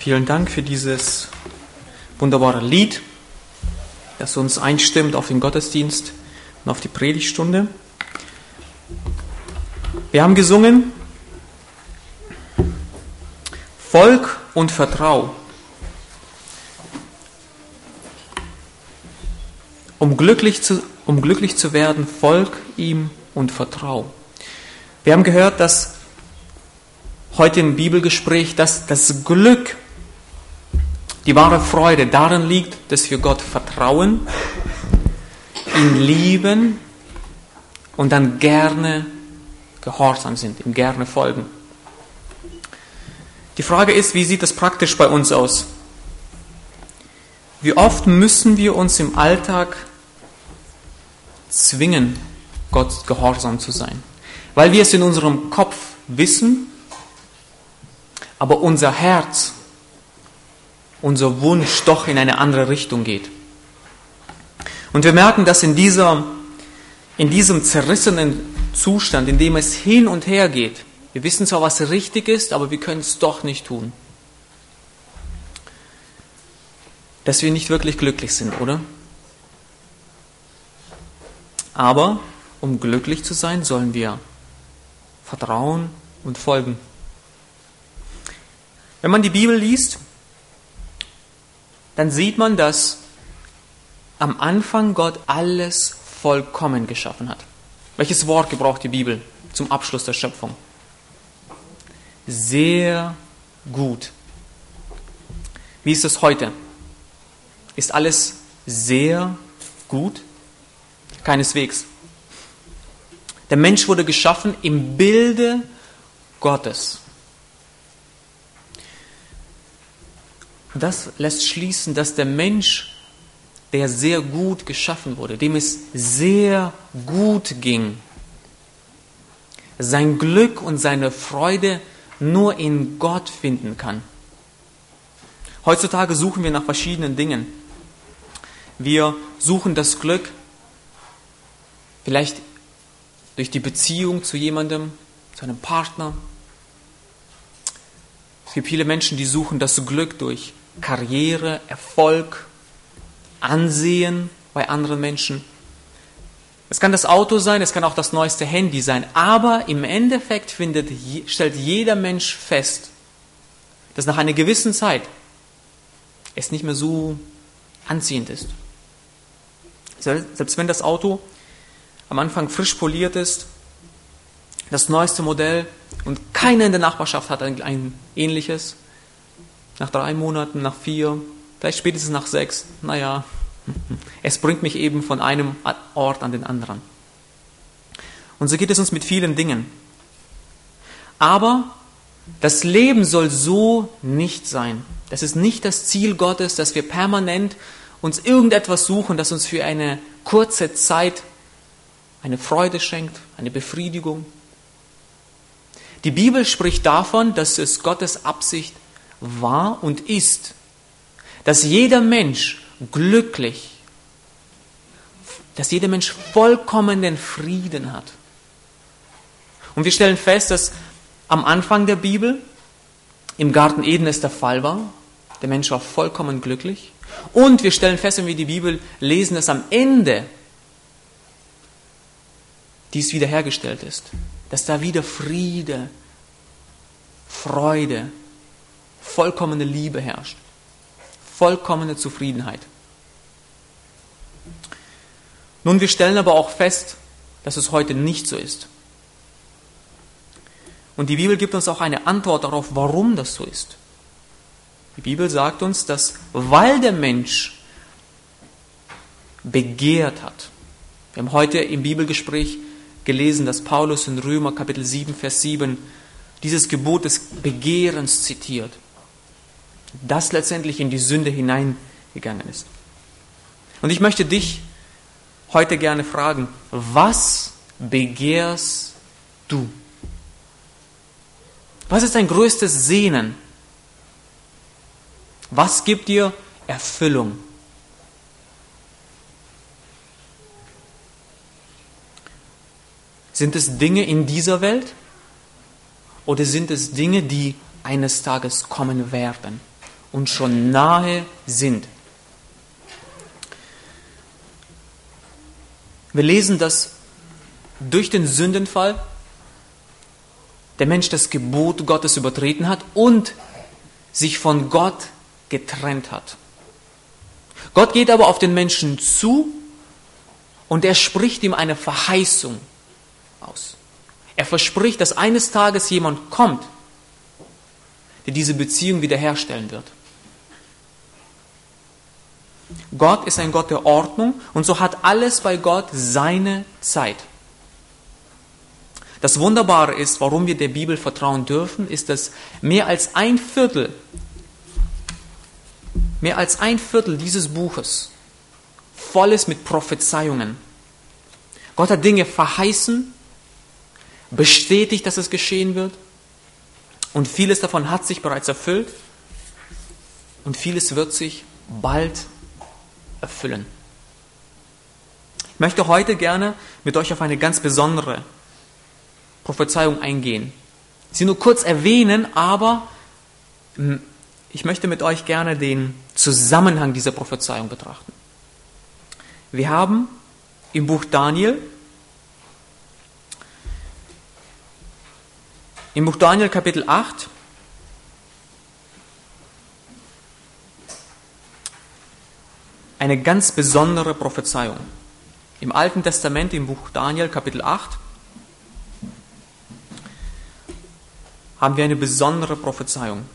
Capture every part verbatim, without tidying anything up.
Vielen Dank für dieses wunderbare Lied, das uns einstimmt auf den Gottesdienst und auf die Predigtstunde. Wir haben gesungen, Volk und Vertrau. Um glücklich zu, um glücklich zu werden, folg ihm und vertrau. Wir haben gehört, dass heute im Bibelgespräch, dass das Glück, die wahre Freude darin liegt, dass wir Gott vertrauen, ihn lieben und dann gerne gehorsam sind, ihm gerne folgen. Die Frage ist, wie sieht das praktisch bei uns aus? Wie oft müssen wir uns im Alltag zwingen, Gott gehorsam zu sein? Weil wir es in unserem Kopf wissen, aber unser Herz, unser Wunsch doch in eine andere Richtung geht. Und wir merken, dass in, dieser, in diesem zerrissenen Zustand, in dem es hin und her geht, wir wissen zwar, was richtig ist, aber wir können es doch nicht tun, dass wir nicht wirklich glücklich sind, oder? Aber um glücklich zu sein, sollen wir vertrauen und folgen. Wenn man die Bibel liest, dann sieht man, dass am Anfang Gott alles vollkommen geschaffen hat. Welches Wort gebraucht die Bibel zum Abschluss der Schöpfung? Sehr gut. Wie ist es heute? Ist alles sehr gut? Keineswegs. Der Mensch wurde geschaffen im Bilde Gottes. Das lässt schließen, dass der Mensch, der sehr gut geschaffen wurde, dem es sehr gut ging, sein Glück und seine Freude nur in Gott finden kann. Heutzutage suchen wir nach verschiedenen Dingen. Wir suchen das Glück vielleicht durch die Beziehung zu jemandem, zu einem Partner. Es gibt viele Menschen, die suchen das Glück durch Karriere, Erfolg, Ansehen bei anderen Menschen. Es kann das Auto sein, es kann auch das neueste Handy sein, aber im Endeffekt findet, stellt jeder Mensch fest, dass nach einer gewissen Zeit es nicht mehr so anziehend ist. Selbst wenn das Auto am Anfang frisch poliert ist, das neueste Modell und keiner in der Nachbarschaft hat ein, ein ähnliches, nach drei Monaten, nach vier, vielleicht spätestens nach sechs, naja, es bringt mich eben von einem Ort an den anderen. Und so geht es uns mit vielen Dingen. Aber das Leben soll so nicht sein. Das ist nicht das Ziel Gottes, dass wir permanent uns irgendetwas suchen, das uns für eine kurze Zeit eine Freude schenkt, eine Befriedigung. Die Bibel spricht davon, dass es Gottes Absicht war und ist, dass jeder Mensch glücklich, dass jeder Mensch vollkommenen Frieden hat. Und wir stellen fest, dass am Anfang der Bibel im Garten Eden es der Fall war. Der Mensch war vollkommen glücklich. Und wir stellen fest, wenn wir die Bibel lesen, dass am Ende dies wiederhergestellt ist. Dass da wieder Friede, Freude, vollkommene Liebe herrscht. Vollkommene Zufriedenheit. Nun, wir stellen aber auch fest, dass es heute nicht so ist. Und die Bibel gibt uns auch eine Antwort darauf, warum das so ist. Die Bibel sagt uns, dass weil der Mensch begehrt hat, wir haben heute im Bibelgespräch gelesen, dass Paulus in Römer Kapitel sieben, Vers sieben dieses Gebot des Begehrens zitiert, das letztendlich in die Sünde hineingegangen ist. Und ich möchte dich heute gerne fragen, was begehrst du? Was ist dein größtes Sehnen? Was gibt dir Erfüllung? Sind es Dinge in dieser Welt oder sind es Dinge, die eines Tages kommen werden? und schon nahe sind. Wir lesen, dass durch den Sündenfall der Mensch das Gebot Gottes übertreten hat und sich von Gott getrennt hat. Gott geht aber auf den Menschen zu und er spricht ihm eine Verheißung aus. Er verspricht, dass eines Tages jemand kommt, der diese Beziehung wiederherstellen wird. Gott ist ein Gott der Ordnung und so hat alles bei Gott seine Zeit. Das Wunderbare ist, warum wir der Bibel vertrauen dürfen, ist, dass mehr als ein Viertel, mehr als ein Viertel dieses Buches voll ist mit Prophezeiungen. Gott hat Dinge verheißen, bestätigt, dass es geschehen wird und vieles davon hat sich bereits erfüllt und vieles wird sich bald erfüllen. Ich möchte heute gerne mit euch auf eine ganz besondere Prophezeiung eingehen. Sie nur kurz erwähnen, aber ich möchte mit euch gerne den Zusammenhang dieser Prophezeiung betrachten. Wir haben im Buch Daniel, im Buch Daniel Kapitel acht, eine ganz besondere Prophezeiung. Im Alten Testament, im Buch Daniel Kapitel acht, haben wir eine besondere Prophezeiung.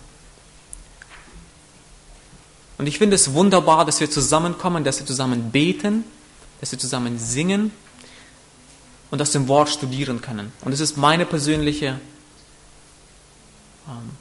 Und ich finde es wunderbar, dass wir zusammenkommen, dass wir zusammen beten, dass wir zusammen singen und aus dem Wort studieren können. Und es ist meine persönliche ähm,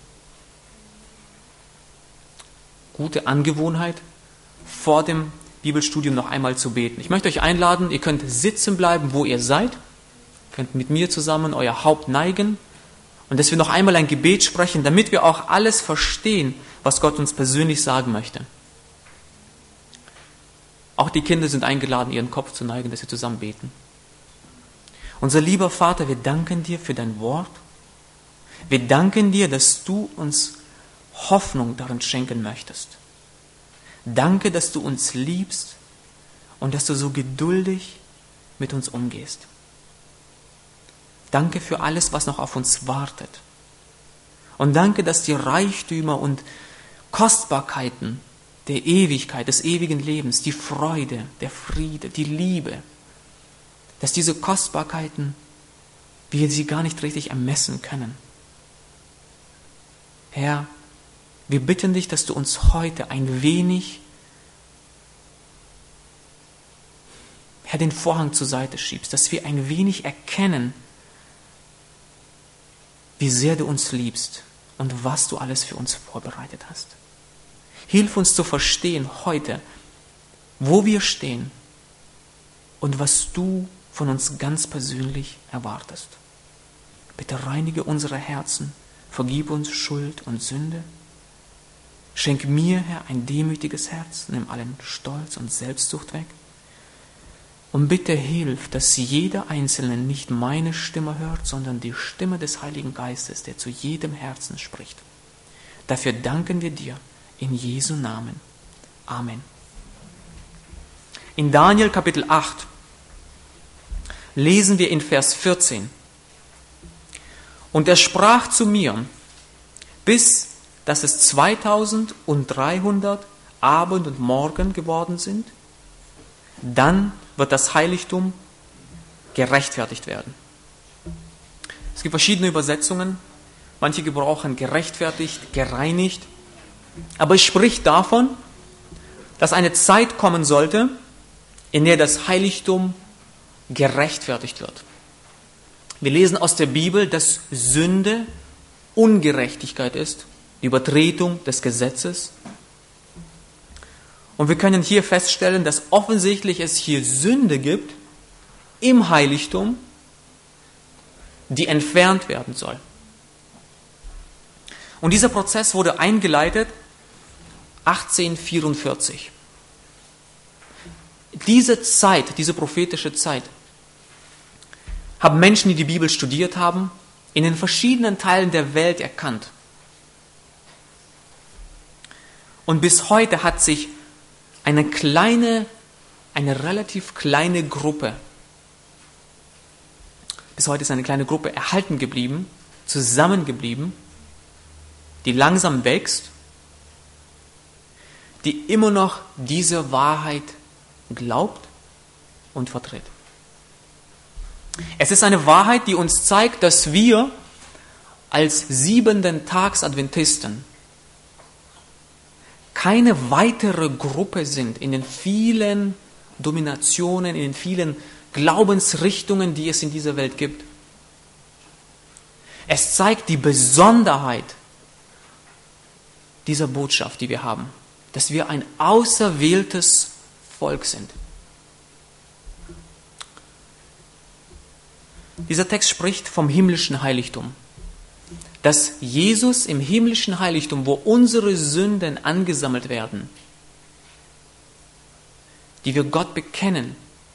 gute Angewohnheit, vor dem Bibelstudium noch einmal zu beten. Ich möchte euch einladen, ihr könnt sitzen bleiben, wo ihr seid, ihr könnt mit mir zusammen euer Haupt neigen und dass wir noch einmal ein Gebet sprechen, damit wir auch alles verstehen, was Gott uns persönlich sagen möchte. Auch die Kinder sind eingeladen, ihren Kopf zu neigen, dass wir zusammen beten. Unser lieber Vater, wir danken dir für dein Wort. Wir danken dir, dass du uns Hoffnung darin schenken möchtest. Danke, dass du uns liebst und dass du so geduldig mit uns umgehst. Danke für alles, was noch auf uns wartet. Und danke, dass die Reichtümer und Kostbarkeiten der Ewigkeit, des ewigen Lebens, die Freude, der Friede, die Liebe, dass diese Kostbarkeiten, wir sie gar nicht richtig ermessen können. Herr, wir bitten dich, dass du uns heute ein wenig, Herr, den Vorhang zur Seite schiebst, dass wir ein wenig erkennen, wie sehr du uns liebst und was du alles für uns vorbereitet hast. Hilf uns zu verstehen heute, wo wir stehen und was du von uns ganz persönlich erwartest. Bitte reinige unsere Herzen, vergib uns Schuld und Sünde. Schenk mir, Herr, ein demütiges Herz, nimm allen Stolz und Selbstsucht weg. Und bitte hilf, dass jeder Einzelne nicht meine Stimme hört, sondern die Stimme des Heiligen Geistes, der zu jedem Herzen spricht. Dafür danken wir dir in Jesu Namen. Amen. In Daniel Kapitel acht lesen wir in Vers vierzehn. Und er sprach zu mir, bis dass es zweitausenddreihundert Abend und Morgen geworden sind, dann wird das Heiligtum gerechtfertigt werden. Es gibt verschiedene Übersetzungen. Manche gebrauchen gerechtfertigt, gereinigt. Aber es spricht davon, dass eine Zeit kommen sollte, in der das Heiligtum gerechtfertigt wird. Wir lesen aus der Bibel, dass Sünde Ungerechtigkeit ist, die Übertretung des Gesetzes. Und wir können hier feststellen, dass offensichtlich es hier Sünde gibt im Heiligtum, die entfernt werden soll. Und dieser Prozess wurde eingeleitet achtzehnhundertvierundvierzig. Diese Zeit, diese prophetische Zeit, haben Menschen, die die Bibel studiert haben, in den verschiedenen Teilen der Welt erkannt. Und bis heute hat sich eine kleine, eine relativ kleine Gruppe, bis heute ist eine kleine Gruppe erhalten geblieben, zusammengeblieben, die langsam wächst, die immer noch diese Wahrheit glaubt und vertritt. Es ist eine Wahrheit, die uns zeigt, dass wir als siebenten Tags-Adventisten keine weitere Gruppe sind in den vielen Dominationen, in den vielen Glaubensrichtungen, die es in dieser Welt gibt. Es zeigt die Besonderheit dieser Botschaft, die wir haben, dass wir ein auserwähltes Volk sind. Dieser Text spricht vom himmlischen Heiligtum. Dass Jesus im himmlischen Heiligtum, wo unsere Sünden angesammelt werden, die wir Gott bekennen,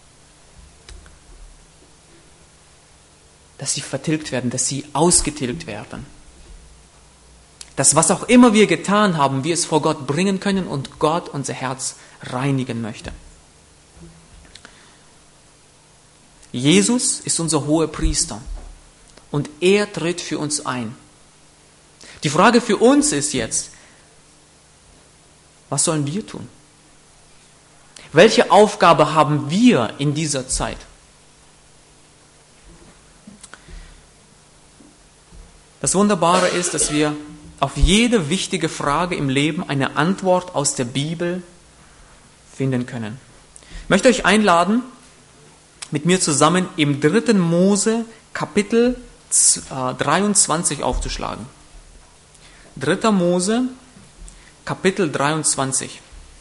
dass sie vertilgt werden, dass sie ausgetilgt werden. Dass was auch immer wir getan haben, wir es vor Gott bringen können und Gott unser Herz reinigen möchte. Jesus ist unser hoher Priester und er tritt für uns ein. Die Frage für uns ist jetzt, was sollen wir tun? Welche Aufgabe haben wir in dieser Zeit? Das Wunderbare ist, dass wir auf jede wichtige Frage im Leben eine Antwort aus der Bibel finden können. Ich möchte euch einladen, mit mir zusammen im dritten Mose Kapitel dreiundzwanzig aufzuschlagen. dritter Mose Kapitel dreiundzwanzig.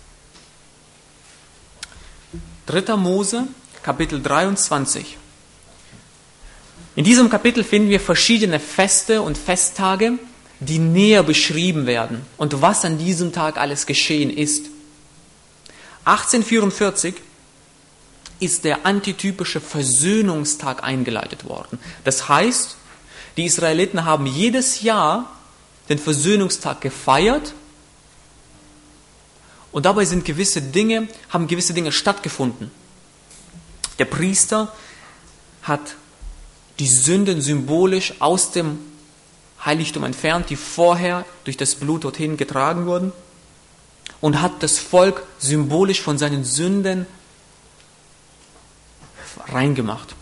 dritter Mose Kapitel dreiundzwanzig. In diesem Kapitel finden wir verschiedene Feste und Festtage, die näher beschrieben werden und was an diesem Tag alles geschehen ist. achtzehnhundertvierundvierzig ist der antitypische Versöhnungstag eingeleitet worden. Das heißt, die Israeliten haben jedes Jahr den Versöhnungstag gefeiert und dabei sind gewisse Dinge, haben gewisse Dinge stattgefunden. Der Priester hat die Sünden symbolisch aus dem Heiligtum entfernt, die vorher durch das Blut dorthin getragen wurden, und hat das Volk symbolisch von seinen Sünden reingemacht.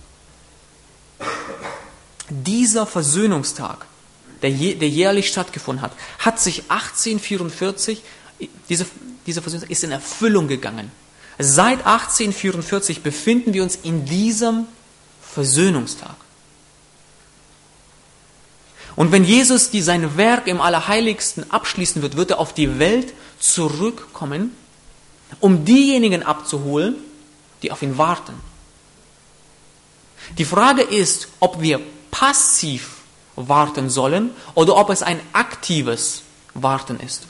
Dieser Versöhnungstag, der, je, der jährlich stattgefunden hat, hat sich achtzehnhundertvierundvierzig, diese, dieser Versöhnungstag ist in Erfüllung gegangen. Seit achtzehnhundertvierundvierzig befinden wir uns in diesem Versöhnungstag. Und wenn Jesus die, sein Werk im Allerheiligsten abschließen wird, wird er auf die Welt zurückkommen, um diejenigen abzuholen, die auf ihn warten. Die Frage ist, ob wir passiv warten sollen oder ob es ein aktives Warten ist.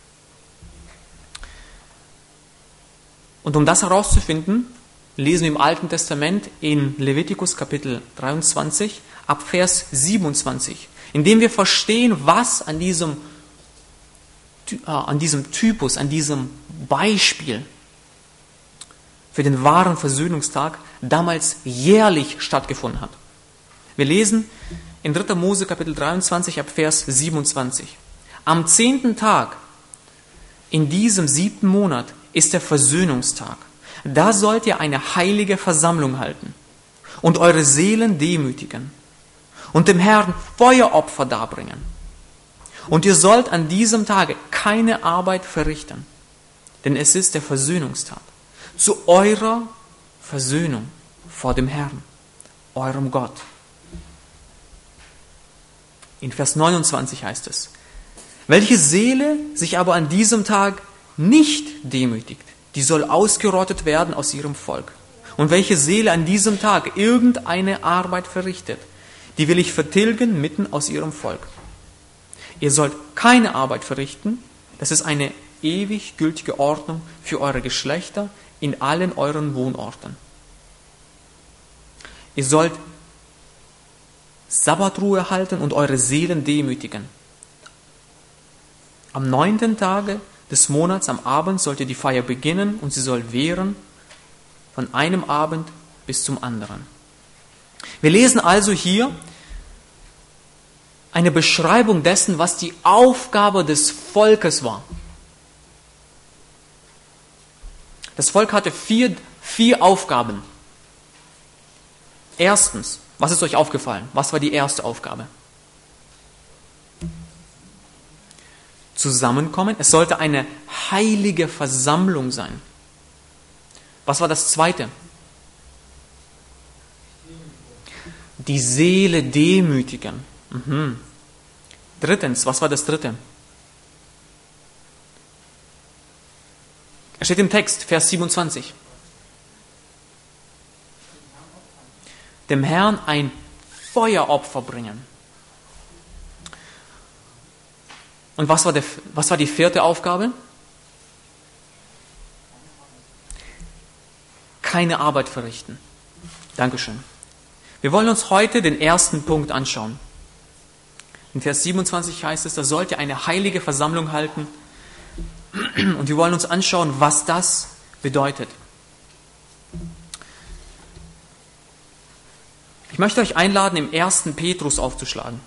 Und um das herauszufinden, lesen wir im Alten Testament in Levitikus Kapitel dreiundzwanzig ab Vers siebenundzwanzig, in dem wir verstehen, was an diesem, äh, an diesem Typus, an diesem Beispiel für den wahren Versöhnungstag damals jährlich stattgefunden hat. Wir lesen in dritter Mose Kapitel dreiundzwanzig ab Vers siebenundzwanzig. Am zehnten Tag in diesem siebten Monat ist der Versöhnungstag. Da sollt ihr eine heilige Versammlung halten und eure Seelen demütigen und dem Herrn Feueropfer darbringen. Und ihr sollt an diesem Tage keine Arbeit verrichten, denn es ist der Versöhnungstag, zu eurer Versöhnung vor dem Herrn, eurem Gott. In Vers neunundzwanzig heißt es, welche Seele sich aber an diesem Tag nicht demütigt, die soll ausgerottet werden aus ihrem Volk. Und welche Seele an diesem Tag irgendeine Arbeit verrichtet, die will ich vertilgen mitten aus ihrem Volk. Ihr sollt keine Arbeit verrichten, das ist eine ewig gültige Ordnung für eure Geschlechter in allen euren Wohnorten. Ihr sollt Sabbatruhe halten und eure Seelen demütigen. Am neunten Tage des Monats am Abend sollte die Feier beginnen und sie soll währen von einem Abend bis zum anderen. Wir lesen also hier eine Beschreibung dessen, was die Aufgabe des Volkes war. Das Volk hatte vier, vier Aufgaben. Erstens, was ist euch aufgefallen? Was war die erste Aufgabe? Zusammenkommen. Es sollte eine heilige Versammlung sein. Was war das Zweite? Die Seele demütigen. Mhm. Drittens, was war das Dritte? Es steht im Text, Vers siebenundzwanzig. Dem Herrn ein Feueropfer bringen. Und was war, der, was war die vierte Aufgabe? Keine Arbeit verrichten. Dankeschön. Wir wollen uns heute den ersten Punkt anschauen. In Vers siebenundzwanzig heißt es, da sollt ihr eine heilige Versammlung halten. Und wir wollen uns anschauen, was das bedeutet. Ich möchte euch einladen, im ersten Petrus aufzuschlagen.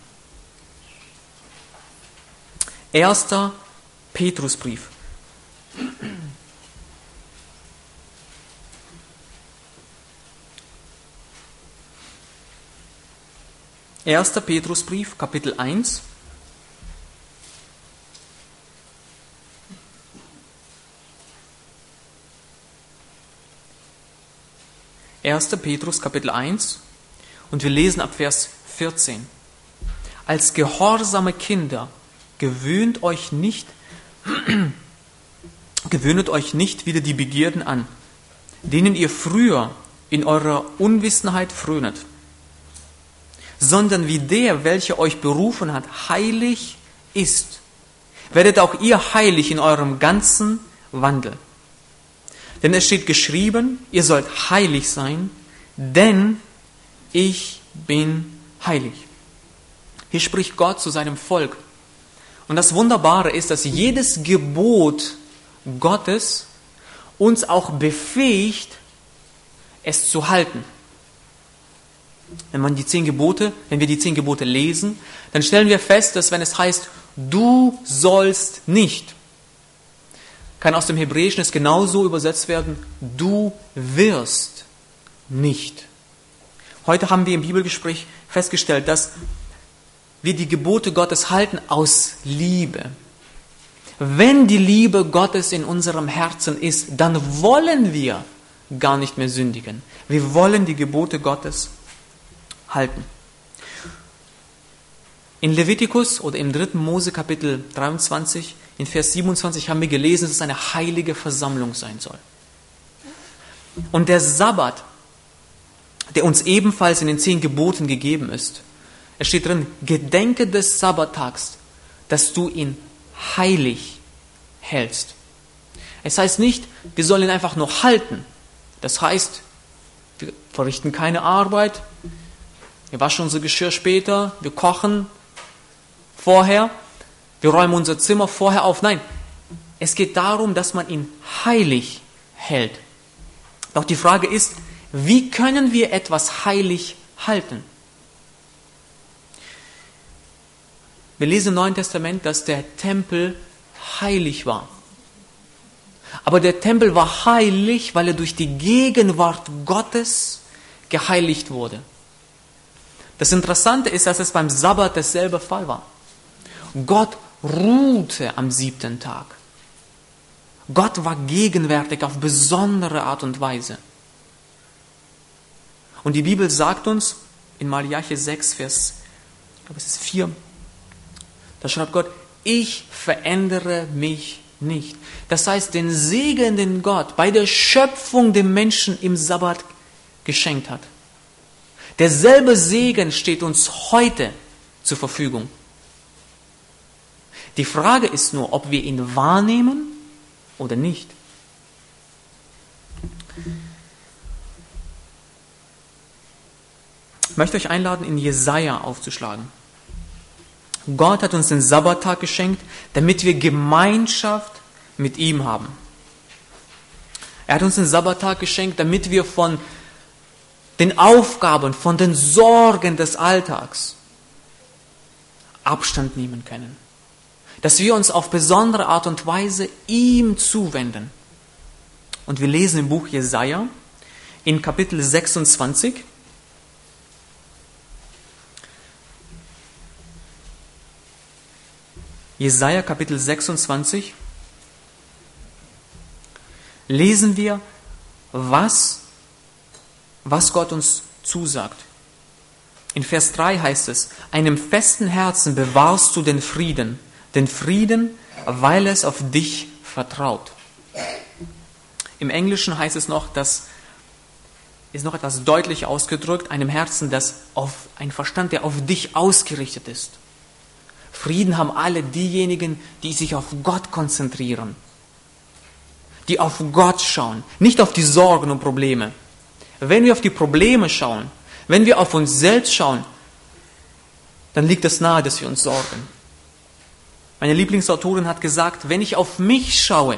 Erster Petrusbrief. Erster Petrusbrief, Kapitel eins. Erster Petrus, Kapitel eins. Und wir lesen ab Vers vierzehn. Als gehorsame Kinder gewöhnt euch nicht, gewöhnet euch nicht wieder die Begierden an, denen ihr früher in eurer Unwissenheit frönet, sondern wie der, welcher euch berufen hat, heilig ist, werdet auch ihr heilig in eurem ganzen Wandel. Denn es steht geschrieben, ihr sollt heilig sein, denn ich bin heilig. Hier spricht Gott zu seinem Volk. Und das Wunderbare ist, dass jedes Gebot Gottes uns auch befähigt, es zu halten. Wenn man die zehn Gebote, wenn wir die zehn Gebote lesen, dann stellen wir fest, dass wenn es heißt, du sollst nicht, kann aus dem Hebräischen es genauso übersetzt werden, du wirst nicht. Heute haben wir im Bibelgespräch festgestellt, dass wir die Gebote Gottes halten aus Liebe. Wenn die Liebe Gottes in unserem Herzen ist, dann wollen wir gar nicht mehr sündigen. Wir wollen die Gebote Gottes halten. In Levitikus oder im dritten Mose Kapitel dreiundzwanzig, in Vers siebenundzwanzig haben wir gelesen, dass es eine heilige Versammlung sein soll. Und der Sabbat, der uns ebenfalls in den zehn Geboten gegeben ist, es steht drin, gedenke des Sabbattags, dass du ihn heilig hältst. Es heißt nicht, wir sollen ihn einfach nur halten. Das heißt, wir verrichten keine Arbeit, wir waschen unser Geschirr später, wir kochen vorher, wir räumen unser Zimmer vorher auf. Nein, es geht darum, dass man ihn heilig hält. Doch die Frage ist, wie können wir etwas heilig halten? Wir lesen im Neuen Testament, dass der Tempel heilig war. Aber der Tempel war heilig, weil er durch die Gegenwart Gottes geheiligt wurde. Das Interessante ist, dass es beim Sabbat derselbe Fall war. Gott ruhte am siebten Tag. Gott war gegenwärtig auf besondere Art und Weise. Und die Bibel sagt uns in Malachi sechs, Vers ich glaube, es ist vier, da schreibt Gott, ich verändere mich nicht. Das heißt, den Segen, den Gott bei der Schöpfung dem Menschen im Sabbat geschenkt hat, derselbe Segen steht uns heute zur Verfügung. Die Frage ist nur, ob wir ihn wahrnehmen oder nicht. Ich möchte euch einladen, in Jesaja aufzuschlagen. Gott hat uns den Sabbattag geschenkt, damit wir Gemeinschaft mit ihm haben. Er hat uns den Sabbattag geschenkt, damit wir von den Aufgaben, von den Sorgen des Alltags Abstand nehmen können. Dass wir uns auf besondere Art und Weise ihm zuwenden. Und wir lesen im Buch Jesaja in Kapitel sechsundzwanzig. Jesaja Kapitel sechsundzwanzig. Lesen wir, was, was Gott uns zusagt. In Vers drei heißt es, einem festen Herzen bewahrst du den Frieden, den Frieden, weil es auf dich vertraut. Im Englischen heißt es noch, das ist noch etwas deutlicher ausgedrückt, einem Herzen, das auf ein Verstand, der auf dich ausgerichtet ist. Frieden haben alle diejenigen, die sich auf Gott konzentrieren, die auf Gott schauen, nicht auf die Sorgen und Probleme. Wenn wir auf die Probleme schauen, wenn wir auf uns selbst schauen, dann liegt es nahe, dass wir uns sorgen. Meine Lieblingsautorin hat gesagt, wenn ich auf mich schaue,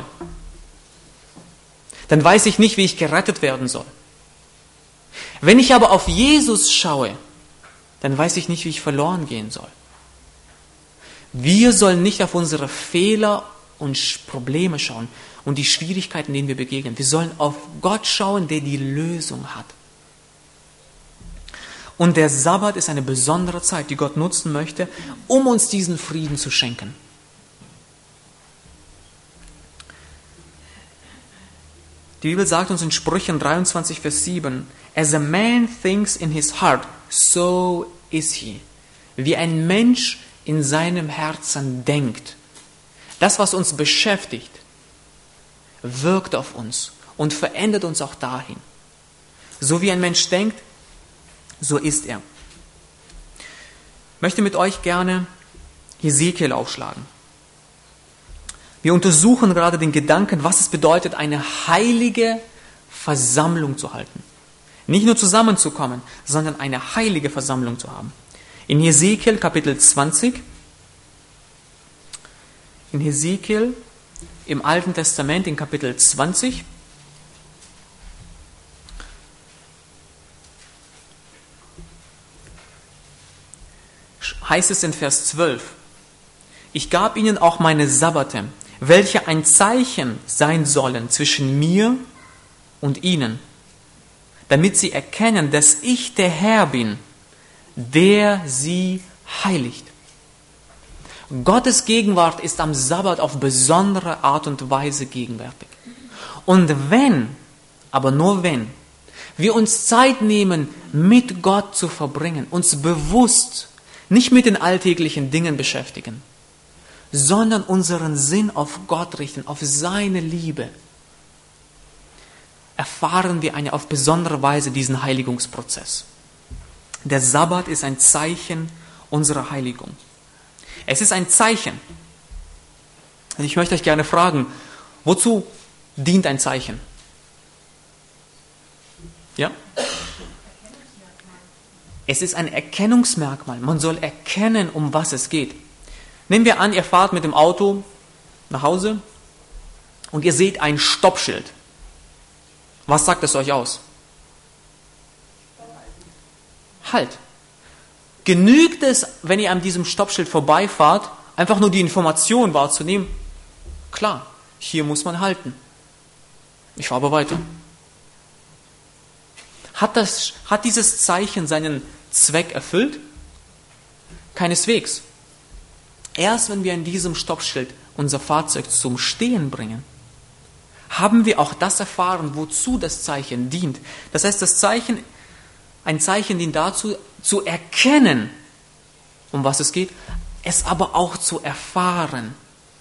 dann weiß ich nicht, wie ich gerettet werden soll. Wenn ich aber auf Jesus schaue, dann weiß ich nicht, wie ich verloren gehen soll. Wir sollen nicht auf unsere Fehler und Probleme schauen und die Schwierigkeiten, denen wir begegnen. Wir sollen auf Gott schauen, der die Lösung hat. Und der Sabbat ist eine besondere Zeit, die Gott nutzen möchte, um uns diesen Frieden zu schenken. Die Bibel sagt uns in Sprüchen dreiundzwanzig, Vers sieben, As a man thinks in his heart, so is he. Wie ein Mensch in seinem Herzen denkt. Das, was uns beschäftigt, wirkt auf uns und verändert uns auch dahin. So wie ein Mensch denkt, so ist er. Ich möchte mit euch gerne Hesekiel aufschlagen. Wir untersuchen gerade den Gedanken, was es bedeutet, eine heilige Versammlung zu halten. Nicht nur zusammenzukommen, sondern eine heilige Versammlung zu haben. In Hesekiel Kapitel zwanzig, in Hesekiel im Alten Testament in Kapitel zwanzig, heißt es in Vers zwölf, ich gab ihnen auch meine Sabbate, welche ein Zeichen sein sollen zwischen mir und ihnen, damit sie erkennen, dass ich der Herr bin, der sie heiligt. Gottes Gegenwart ist am Sabbat auf besondere Art und Weise gegenwärtig. Und wenn, aber nur wenn, wir uns Zeit nehmen, mit Gott zu verbringen, uns bewusst nicht mit den alltäglichen Dingen beschäftigen, sondern unseren Sinn auf Gott richten, auf seine Liebe, erfahren wir eine auf besondere Weise diesen Heiligungsprozess. Der Sabbat ist ein Zeichen unserer Heiligung. Es ist ein Zeichen. Und ich möchte euch gerne fragen, wozu dient ein Zeichen? Ja? Es ist ein Erkennungsmerkmal. Man soll erkennen, um was es geht. Nehmen wir an, ihr fahrt mit dem Auto nach Hause und ihr seht ein Stoppschild. Was sagt es euch aus? Halt. Genügt es, wenn ihr an diesem Stoppschild vorbeifahrt, einfach nur die Information wahrzunehmen? Klar, hier muss man halten. Ich fahre aber weiter. Hat, das, hat dieses Zeichen seinen Zweck erfüllt? Keineswegs. Erst wenn wir an diesem Stoppschild unser Fahrzeug zum Stehen bringen, haben wir auch das erfahren, wozu das Zeichen dient. Das heißt, das Zeichen, ein Zeichen dient dazu, zu erkennen, um was es geht, es aber auch zu erfahren.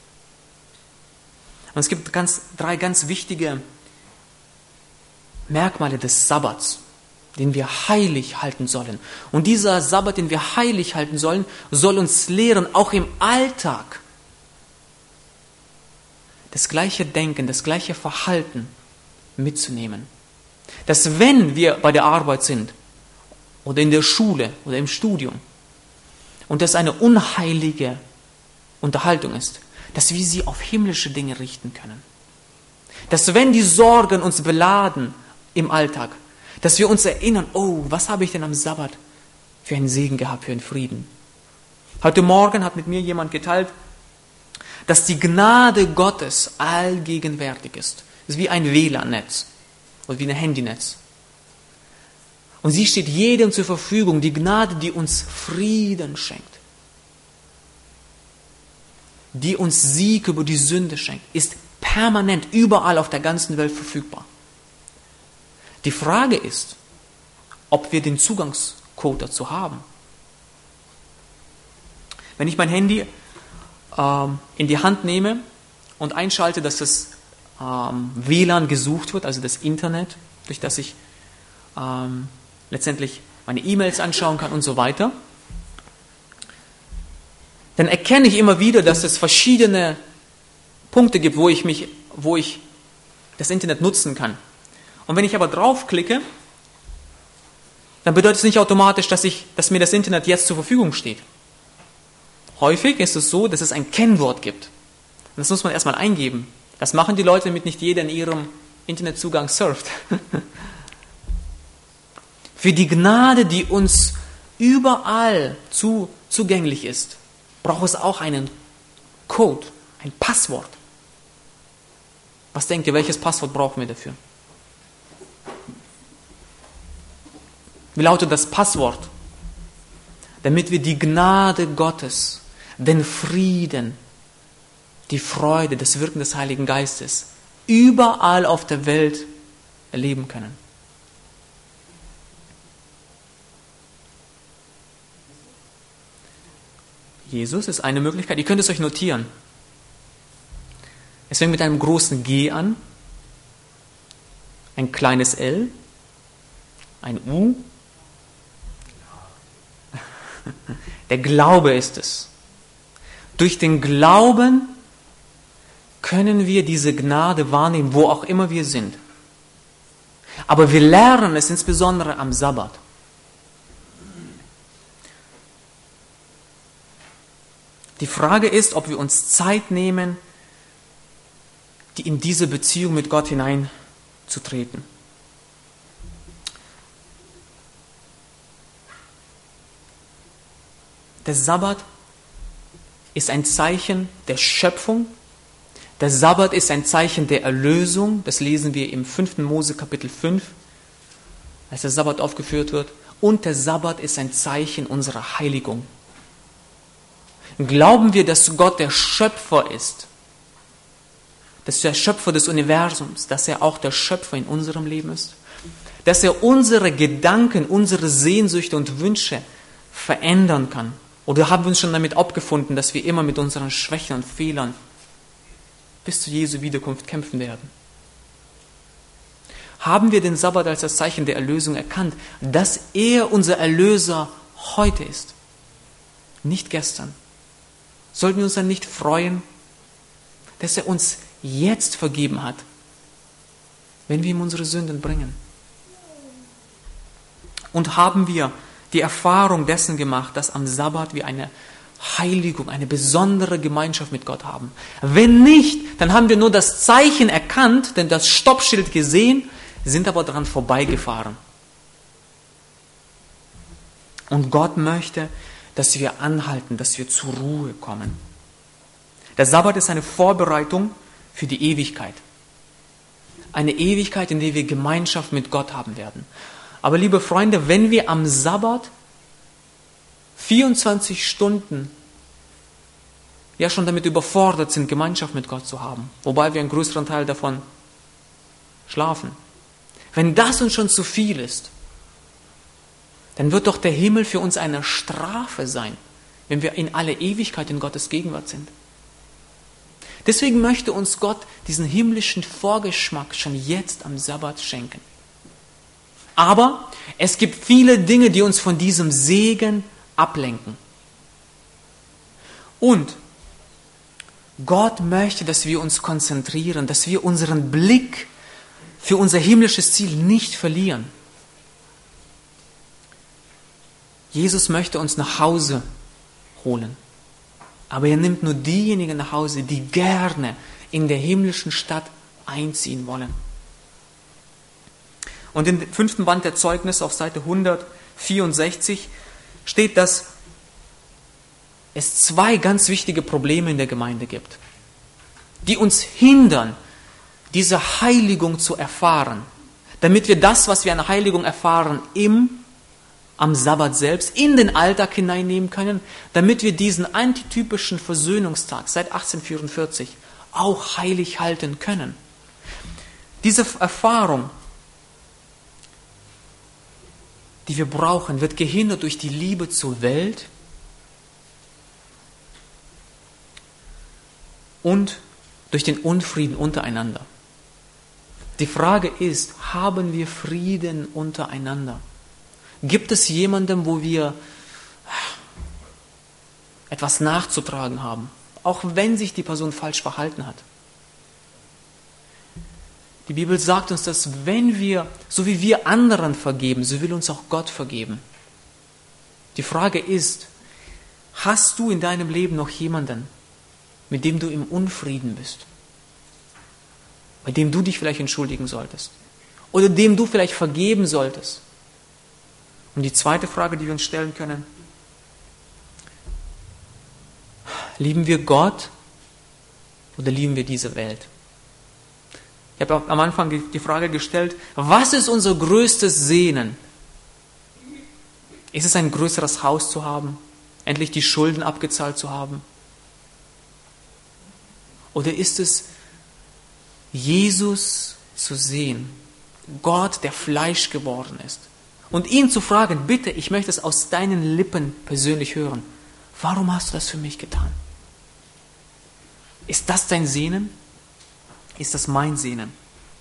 Und es gibt ganz, drei ganz wichtige Merkmale des Sabbats, den wir heilig halten sollen. Und dieser Sabbat, den wir heilig halten sollen, soll uns lehren, auch im Alltag das gleiche Denken, das gleiche Verhalten mitzunehmen. Dass wenn wir bei der Arbeit sind oder in der Schule oder im Studium und das eine unheilige Unterhaltung ist, dass wir sie auf himmlische Dinge richten können. Dass wenn die Sorgen uns beladen im Alltag, dass wir uns erinnern, oh, was habe ich denn am Sabbat für einen Segen gehabt, für einen Frieden. Heute Morgen hat mit mir jemand geteilt, dass die Gnade Gottes allgegenwärtig ist. Es ist wie ein W L A N-Netz oder wie ein Handynetz. Und sie steht jedem zur Verfügung, die Gnade, die uns Frieden schenkt, die uns Sieg über die Sünde schenkt, ist permanent überall auf der ganzen Welt verfügbar. Die Frage ist, ob wir den Zugangscode dazu haben. Wenn ich mein Handy ähm, in die Hand nehme und einschalte, dass das ähm, W L A N gesucht wird, also das Internet, durch das ich ähm, letztendlich meine E-Mails anschauen kann und so weiter, dann erkenne ich immer wieder, dass es verschiedene Punkte gibt, wo ich mich, wo ich das Internet nutzen kann. Und wenn ich aber draufklicke, dann bedeutet es nicht automatisch, dass ich, dass mir das Internet jetzt zur Verfügung steht. Häufig ist es so, dass es ein Kennwort gibt. Und das muss man erstmal eingeben. Das machen die Leute, damit nicht jeder in ihrem Internetzugang surft. Für die Gnade, die uns überall zu, zugänglich ist, braucht es auch einen Code, ein Passwort. Was denkt ihr, welches Passwort brauchen wir dafür? Wie lautet das Passwort? Damit wir die Gnade Gottes, den Frieden, die Freude, das Wirken des Heiligen Geistes überall auf der Welt erleben können. Jesus ist eine Möglichkeit, ihr könnt es euch notieren. Es fängt mit einem großen G an, ein kleines L, ein U. Der Glaube ist es. Durch den Glauben können wir diese Gnade wahrnehmen, wo auch immer wir sind. Aber wir lernen es insbesondere am Sabbat. Die Frage ist, ob wir uns Zeit nehmen, die in diese Beziehung mit Gott hineinzutreten. Der Sabbat ist ein Zeichen der Schöpfung. Der Sabbat ist ein Zeichen der Erlösung. Das lesen wir im fünften Mose Kapitel fünf, als der Sabbat aufgeführt wird. Und der Sabbat ist ein Zeichen unserer Heiligung. Glauben wir, dass Gott der Schöpfer ist, dass er der Schöpfer des Universums, dass er auch der Schöpfer in unserem Leben ist, dass er unsere Gedanken, unsere Sehnsüchte und Wünsche verändern kann? Oder haben wir uns schon damit abgefunden, dass wir immer mit unseren Schwächen und Fehlern bis zu Jesu Wiederkunft kämpfen werden? Haben wir den Sabbat als das Zeichen der Erlösung erkannt, dass er unser Erlöser heute ist, nicht gestern? Sollten wir uns dann nicht freuen, dass er uns jetzt vergeben hat, wenn wir ihm unsere Sünden bringen? Und haben wir die Erfahrung dessen gemacht, dass am Sabbat wir eine Heiligung, eine besondere Gemeinschaft mit Gott haben? Wenn nicht, dann haben wir nur das Zeichen erkannt, denn das Stoppschild gesehen, sind aber daran vorbeigefahren. Und Gott möchte, dass wir anhalten, dass wir zur Ruhe kommen. Der Sabbat ist eine Vorbereitung für die Ewigkeit. Eine Ewigkeit, in der wir Gemeinschaft mit Gott haben werden. Aber liebe Freunde, wenn wir am Sabbat vierundzwanzig Stunden ja schon damit überfordert sind, Gemeinschaft mit Gott zu haben, wobei wir einen größeren Teil davon schlafen, wenn das uns schon zu viel ist, dann wird doch der Himmel für uns eine Strafe sein, wenn wir in alle Ewigkeit in Gottes Gegenwart sind. Deswegen möchte uns Gott diesen himmlischen Vorgeschmack schon jetzt am Sabbat schenken. Aber es gibt viele Dinge, die uns von diesem Segen ablenken. Und Gott möchte, dass wir uns konzentrieren, dass wir unseren Blick für unser himmlisches Ziel nicht verlieren. Jesus möchte uns nach Hause holen. Aber er nimmt nur diejenigen nach Hause, die gerne in der himmlischen Stadt einziehen wollen. Und im fünften Band der Zeugnisse auf Seite hundertvierundsechzig steht, dass es zwei ganz wichtige Probleme in der Gemeinde gibt, die uns hindern, diese Heiligung zu erfahren, damit wir das, was wir an Heiligung erfahren, im, am Sabbat selbst, in den Alltag hineinnehmen können, damit wir diesen antitypischen Versöhnungstag seit achtzehnhundertvierundvierzig auch heilig halten können. Diese Erfahrung, die wir brauchen, wird gehindert durch die Liebe zur Welt und durch den Unfrieden untereinander. Die Frage ist, haben wir Frieden untereinander? Gibt es jemanden, wo wir etwas nachzutragen haben, auch wenn sich die Person falsch verhalten hat? Die Bibel sagt uns, dass wenn wir, so wie wir anderen vergeben, so will uns auch Gott vergeben. Die Frage ist, hast du in deinem Leben noch jemanden, mit dem du im Unfrieden bist? Bei dem du dich vielleicht entschuldigen solltest? Oder dem du vielleicht vergeben solltest? Und die zweite Frage, die wir uns stellen können, lieben wir Gott oder lieben wir diese Welt? Ich habe am Anfang die Frage gestellt, was ist unser größtes Sehnen? Ist es ein größeres Haus zu haben? Endlich die Schulden abgezahlt zu haben? Oder ist es, Jesus zu sehen? Gott, der Fleisch geworden ist. Und ihn zu fragen, bitte, ich möchte es aus deinen Lippen persönlich hören. Warum hast du das für mich getan? Ist das dein Sehnen? Ist das mein Sehnen?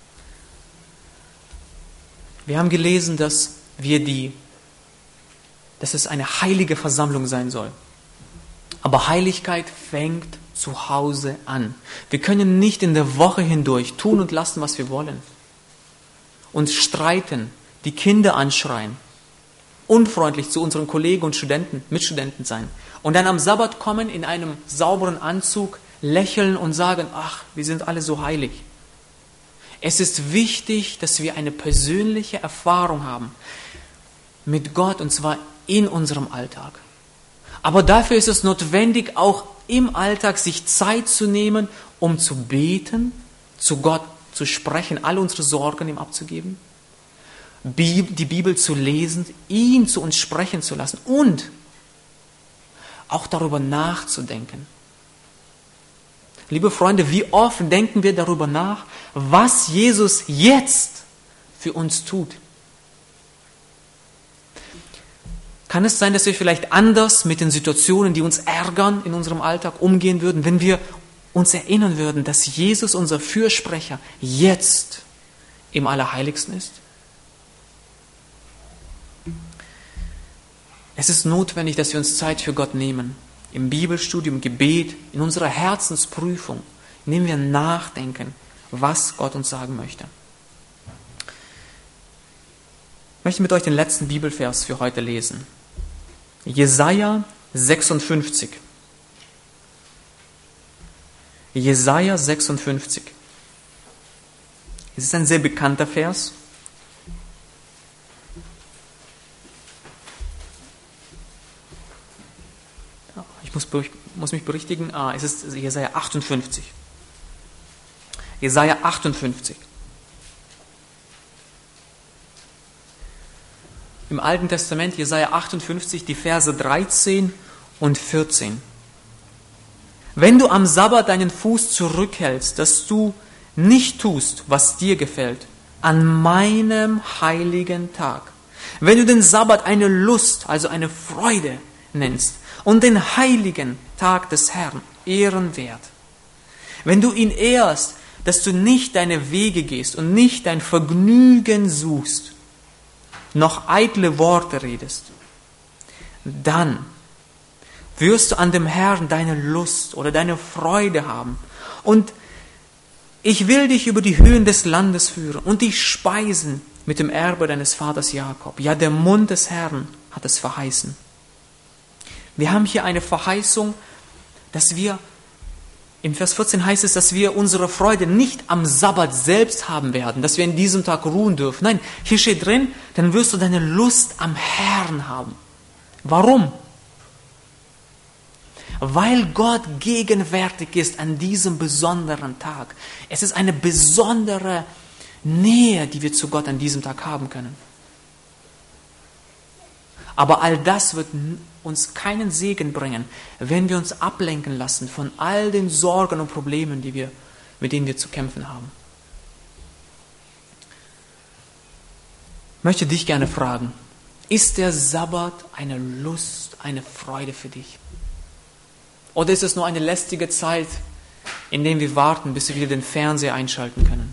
Wir haben gelesen, dass wir die, dass es eine heilige Versammlung sein soll. Aber Heiligkeit fängt zu Hause an. Wir können nicht in der Woche hindurch tun und lassen, was wir wollen. Uns streiten, die Kinder anschreien, unfreundlich zu unseren Kollegen und Studenten, Mitstudenten sein und dann am Sabbat kommen in einem sauberen Anzug, lächeln und sagen, ach, wir sind alle so heilig. Es ist wichtig, dass wir eine persönliche Erfahrung haben mit Gott und zwar in unserem Alltag. Aber dafür ist es notwendig, auch im Alltag sich Zeit zu nehmen, um zu beten, zu Gott zu sprechen, alle unsere Sorgen ihm abzugeben, die Bibel zu lesen, ihn zu uns sprechen zu lassen und auch darüber nachzudenken. Liebe Freunde, wie oft denken wir darüber nach, was Jesus jetzt für uns tut? Kann es sein, dass wir vielleicht anders mit den Situationen, die uns ärgern, in unserem Alltag umgehen würden, wenn wir uns erinnern würden, dass Jesus, unser Fürsprecher, jetzt im Allerheiligsten ist? Es ist notwendig, dass wir uns Zeit für Gott nehmen. Im Bibelstudium, Gebet, in unserer Herzensprüfung, indem wir nachdenken, was Gott uns sagen möchte. Ich möchte mit euch den letzten Bibelvers für heute lesen. Jesaja sechsundfünfzig. Jesaja sechsundfünfzig. Es ist ein sehr bekannter Vers. Ich muss, muss mich berichtigen, ah, es ist Jesaja achtundfünfzig. Jesaja achtundfünfzig. Im Alten Testament, Jesaja achtundfünfzig, die Verse dreizehn und vierzehn. Wenn du am Sabbat deinen Fuß zurückhältst, dass du nicht tust, was dir gefällt, an meinem heiligen Tag, wenn du den Sabbat eine Lust, also eine Freude nennst und den heiligen Tag des Herrn ehrenwert, wenn du ihn ehrst, dass du nicht deine Wege gehst und nicht dein Vergnügen suchst, noch eitle Worte redest, dann wirst du an dem Herrn deine Lust oder deine Freude haben. Und ich will dich über die Höhen des Landes führen und dich speisen mit dem Erbe deines Vaters Jakob. Ja, der Mund des Herrn hat es verheißen. Wir haben hier eine Verheißung, dass wir, im Vers vierzehn heißt es, dass wir unsere Freude nicht am Sabbat selbst haben werden, dass wir in diesem Tag ruhen dürfen. Nein, hier steht drin, dann wirst du deine Lust am Herrn haben. Warum? Weil Gott gegenwärtig ist an diesem besonderen Tag. Es ist eine besondere Nähe, die wir zu Gott an diesem Tag haben können. Aber all das wird uns keinen Segen bringen, wenn wir uns ablenken lassen von all den Sorgen und Problemen, die wir, mit denen wir zu kämpfen haben. Ich möchte dich gerne fragen, ist der Sabbat eine Lust, eine Freude für dich? Oder ist es nur eine lästige Zeit, in der wir warten, bis wir wieder den Fernseher einschalten können?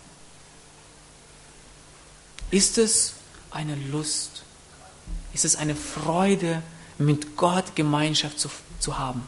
Ist es eine Lust? Ist es eine Freude, mit Gott Gemeinschaft zu, zu haben?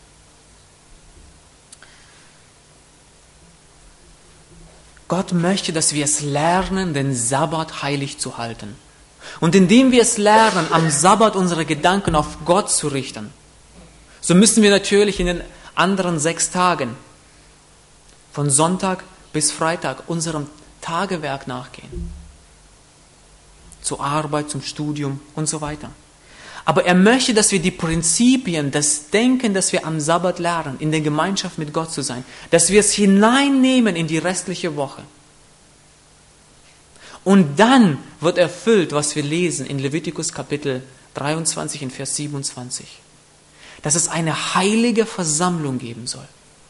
Gott möchte, dass wir es lernen, den Sabbat heilig zu halten. Und indem wir es lernen, am Sabbat unsere Gedanken auf Gott zu richten, so müssen wir natürlich in den anderen sechs Tagen, von Sonntag bis Freitag, unserem Tagewerk nachgehen. Zur Arbeit, zum Studium und so weiter. Aber er möchte, dass wir die Prinzipien, das Denken, das wir am Sabbat lernen, in der Gemeinschaft mit Gott zu sein, dass wir es hineinnehmen in die restliche Woche. Und dann wird erfüllt, was wir lesen in Levitikus Kapitel dreiundzwanzig in Vers siebenundzwanzig. Dass es eine heilige Versammlung geben soll.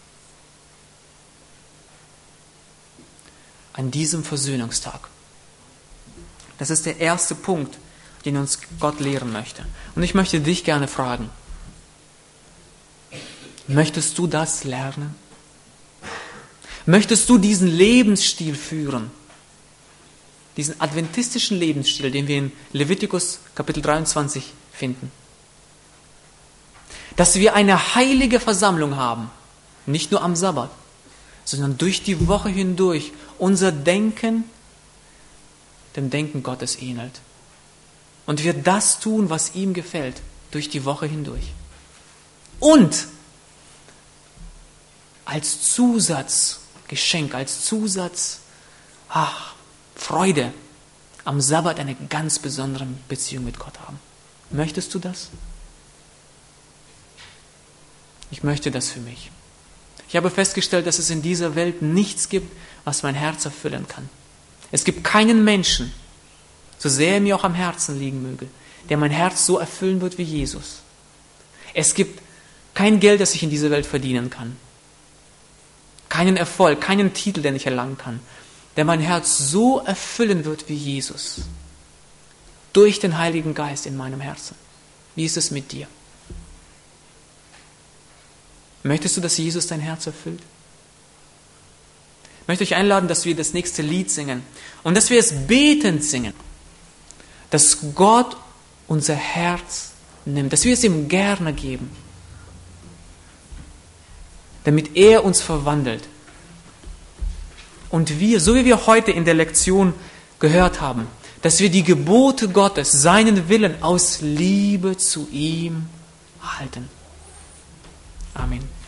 An diesem Versöhnungstag. Das ist der erste Punkt, den uns Gott lehren möchte. Und ich möchte dich gerne fragen, möchtest du das lernen? Möchtest du diesen Lebensstil führen? Diesen adventistischen Lebensstil, den wir in Levitikus Kapitel dreiundzwanzig finden? Dass wir eine heilige Versammlung haben, nicht nur am Sabbat, sondern durch die Woche hindurch unser Denken dem Denken Gottes ähnelt. Und wir das tun, was ihm gefällt, durch die Woche hindurch. Und als Zusatzgeschenk, als Zusatz, ach, Freude, am Sabbat eine ganz besondere Beziehung mit Gott haben. Möchtest du das? Ich möchte das für mich. Ich habe festgestellt, dass es in dieser Welt nichts gibt, was mein Herz erfüllen kann. Es gibt keinen Menschen, so sehr er mir auch am Herzen liegen möge, der mein Herz so erfüllen wird wie Jesus. Es gibt kein Geld, das ich in dieser Welt verdienen kann. Keinen Erfolg, keinen Titel, den ich erlangen kann, der mein Herz so erfüllen wird wie Jesus. Durch den Heiligen Geist in meinem Herzen. Wie ist es mit dir? Möchtest du, dass Jesus dein Herz erfüllt? Ich möchte euch einladen, dass wir das nächste Lied singen und dass wir es betend singen, dass Gott unser Herz nimmt, dass wir es ihm gerne geben, damit er uns verwandelt. Und wir, so wie wir heute in der Lektion gehört haben, dass wir die Gebote Gottes, seinen Willen aus Liebe zu ihm halten. Amen.